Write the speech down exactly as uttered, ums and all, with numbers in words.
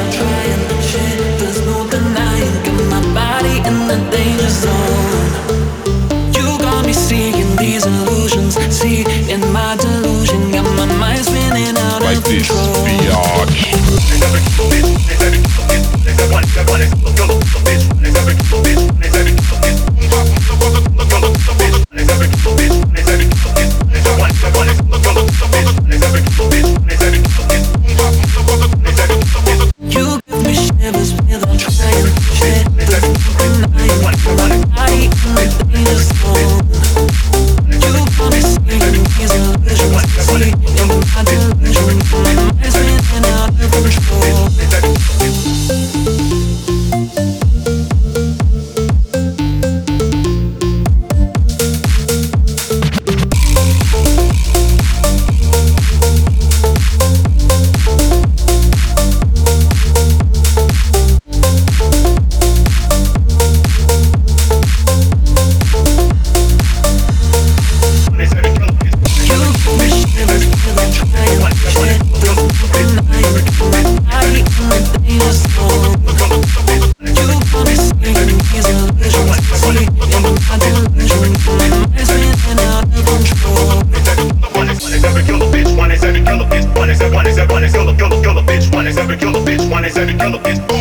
One is every killer bitch, one is every killer bitch, one is every killer bitch, one is every killer bitch.